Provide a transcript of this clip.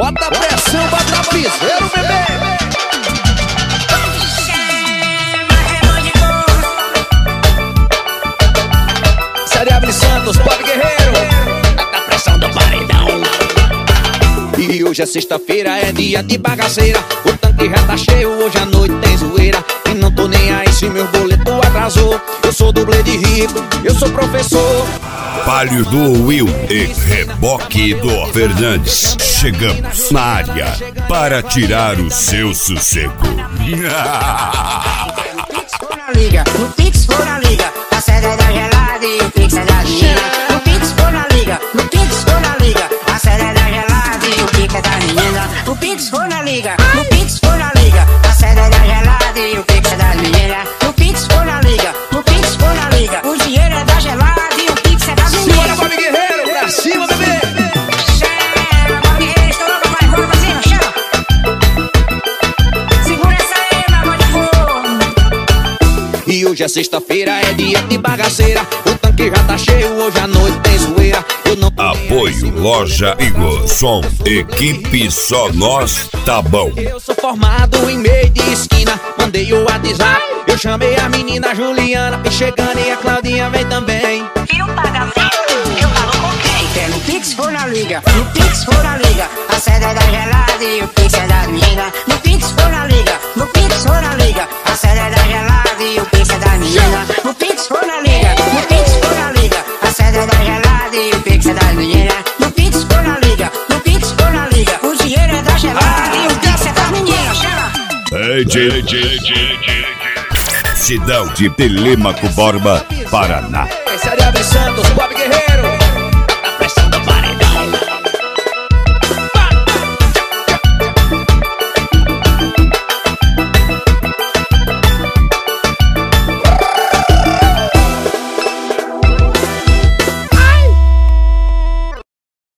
Bota pressão, bota piseiro, bebê. Série Santos, Bob Guerreiro. Bota pressão do paredão. E hoje é sexta-feira, é dia de bagaceira. O tanque já tá cheio, hoje à noite tem zoeira. E não tô nem aí se meu boleto atrasou. Eu sou dublê de rico, eu sou professor. Palio do Will e reboque do Fernandes. Chegamos na área para tirar o seu sossego. Liga, no Pix for na liga, a sede é da gelada e o Pix é da menina. No Pix for na liga, no Pix for na liga, a sede é da gelada e o Pix é da menina. No Pix for na liga, no Pix for na liga, a sede é da gelada e o Pix é da menina. No Pix for na liga, no Pix for na liga, o dinheiro é da gelada e o Pix é da menina. Segura, Bob Guerreiro, pra cima, bebê. Chama, Bob Guerreiro, estourou pra mais forma, assim, chama. Segura essa aí, meu amor de fogo. E hoje é sexta-feira, é dia de bagaceira. O tanque já tá cheio, hoje à noite tem zoeira. Eu não tô nem aí se Apoio meu Loja Igor, som, equipe só nós, tá bom. Eu sou formado em meio de esquina. Mandei o WhatsApp, eu chamei a menina Juliana. E chegando e a Claudinha vem também. Vira um pagamento, eu falo com quem? Quer no Pix for na liga, no Pix for na liga, a sede é da gelada e o Pix é da menina. No Pix for na liga, no Pix for na liga, a sede é da gelada e o Pix é da menina. No Pix for na liga, no Pix for na liga, a sede é da gelada e o Pix é da menina. No Pix for na liga, no Pix for na liga, o dinheiro é da gelada e o Pix é da menina. Chama! Cidão de Telêmaco Borba, Paraná. Série Santos, Bob Guerreiro.